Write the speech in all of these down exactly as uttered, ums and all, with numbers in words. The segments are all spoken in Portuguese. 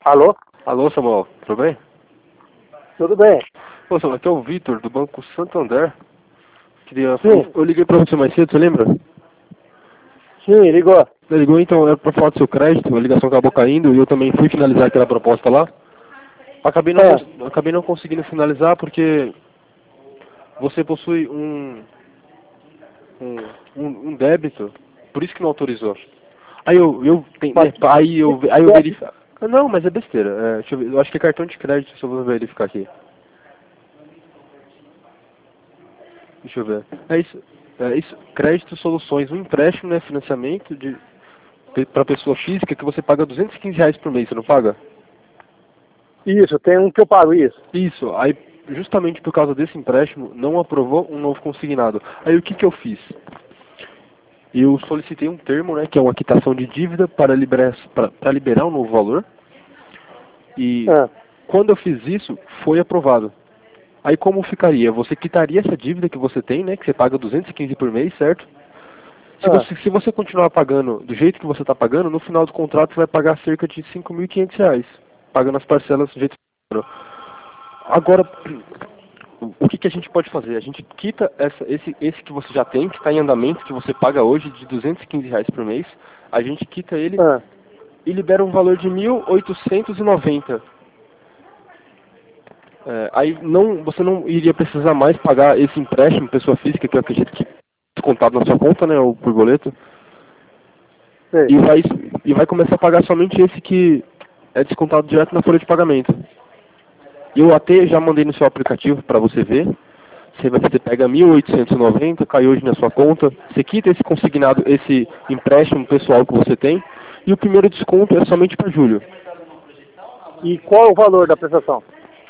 Alô? Alô, Samuel, tudo bem? Tudo bem? Ô, Samuel, aqui é o Vitor, do Banco Santander. Queria... Sim. Eu liguei pra você mais cedo, você lembra? Sim, ligou. Você ligou, então, era pra falar do seu crédito, a ligação acabou caindo e eu também fui finalizar aquela proposta lá. Acabei não, É. cons- acabei não conseguindo finalizar porque você possui um, um, um, um débito, por isso que não autorizou. Aí eu, eu, tem, Mas né, aí eu, aí eu é, verifico. Não, mas é besteira. É, deixa eu, ver, eu acho que é cartão de crédito, se eu vou verificar aqui. Deixa eu ver. É isso. É isso. Crédito Soluções, um empréstimo, né, financiamento de para pessoa física que você paga duzentos e quinze reais por mês, você não paga? isso, tem um que eu pago isso. Isso. Aí, justamente por causa desse empréstimo, não aprovou um novo consignado. Aí o que que eu fiz? Eu solicitei um termo, né, que é uma quitação de dívida para liberar, para, para liberar um novo valor. E É. quando eu fiz isso, foi aprovado. Aí como ficaria? Você quitaria essa dívida que você tem, né, que você paga duzentos e quinze por mês, certo? Se É. você, se você continuar pagando do jeito que você está pagando, no final do contrato você vai pagar cerca de cinco mil e quinhentos reais, pagando as parcelas do jeito que você tá pagando. Agora, o que, que a gente pode fazer? A gente quita essa, esse, esse que você já tem, que está em andamento, que você paga hoje de duzentos e quinze reais por mês, a gente quita ele É. e libera um valor de mil oitocentos e noventa. É, aí não, você não iria precisar mais pagar esse empréstimo, pessoa física, que eu acredito que é descontado na sua conta, né, ou por boleto. Sei. E vai, e vai começar a pagar somente esse que é descontado direto na folha de pagamento. Eu até já mandei no seu aplicativo para você ver. Você, vai, você pega mil oitocentos e noventa, cai hoje na sua conta. Você quita esse consignado, esse empréstimo pessoal que você tem. E o primeiro desconto é somente para julho. E qual é o valor da prestação?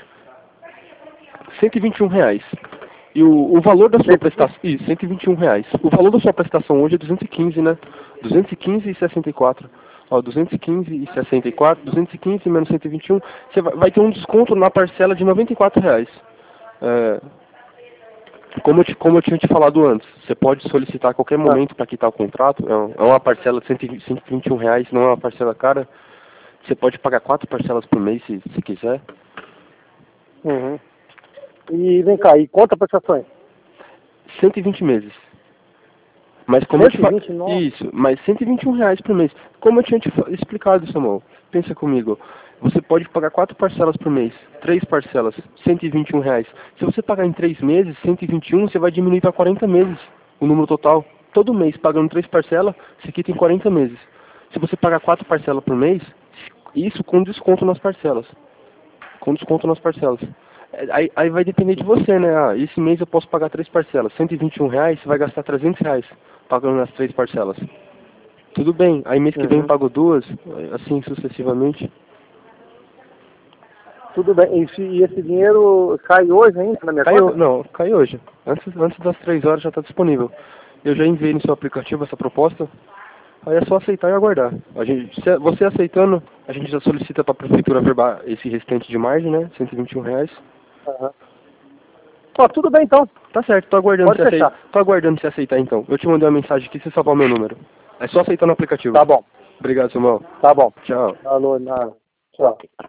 cento e vinte e um reais. E o, o valor da sua Cento- prestação... Isso, cento e vinte e um reais. O valor da sua prestação hoje é duzentos e quinze, né? duzentos e quinze e sessenta e quatro. Ó, duzentos e quinze e sessenta e quatro, duzentos e quinze menos cento e vinte e um, você vai, vai ter um desconto na parcela de noventa e quatro reais. É, como, eu te, como eu tinha te falado antes, você pode solicitar a qualquer Ah. momento para quitar o contrato. É, um- é uma parcela de cento e vinte e um reais, não é uma parcela cara. Você pode pagar quatro parcelas por mês se, se quiser. Uhum. E vem cá, e quantas prestações? cento e vinte meses. Mas como eu te cento e falei. vinte e nove? Isso, mas cento e vinte e um reais por mês. Como eu tinha te fa- explicado, Samuel, pensa comigo. Você pode pagar quatro parcelas por mês, três parcelas, cento e vinte e um reais. Se você pagar em três meses, cento e vinte e um, você vai diminuir para quarenta meses o número total. Todo mês, pagando três parcelas, você quita em quarenta meses. Se você pagar quatro parcelas por mês, isso com desconto nas parcelas. Com desconto nas parcelas. É, Aí, aí vai depender de você, né? Ah, esse mês eu posso pagar três parcelas. cento e vinte e um reais, você vai gastar trezentos reais pagando nas três parcelas. Tudo bem. Aí mês que vem eu Uhum. pago duas, assim sucessivamente. Tudo bem. E, se- e esse dinheiro cai hoje ainda na minha Caiu, conta? não, cai hoje. Antes, antes das três horas já está disponível. Eu já enviei no seu aplicativo essa proposta. Aí é só aceitar e aguardar. A gente, se você aceitando, a gente já solicita para a prefeitura verbar esse restante de margem, né? cento e vinte e um reais. Aham. Ó, tudo bem então. Tá certo, tô aguardando Pode você aceitar. fechar. Tô aguardando você aceitar então. Eu te mandei uma mensagem aqui, você salvar o meu número. É só aceitar no aplicativo. Tá bom. Obrigado, Samuel. Tá bom. Tchau. Alô, nada. Tchau.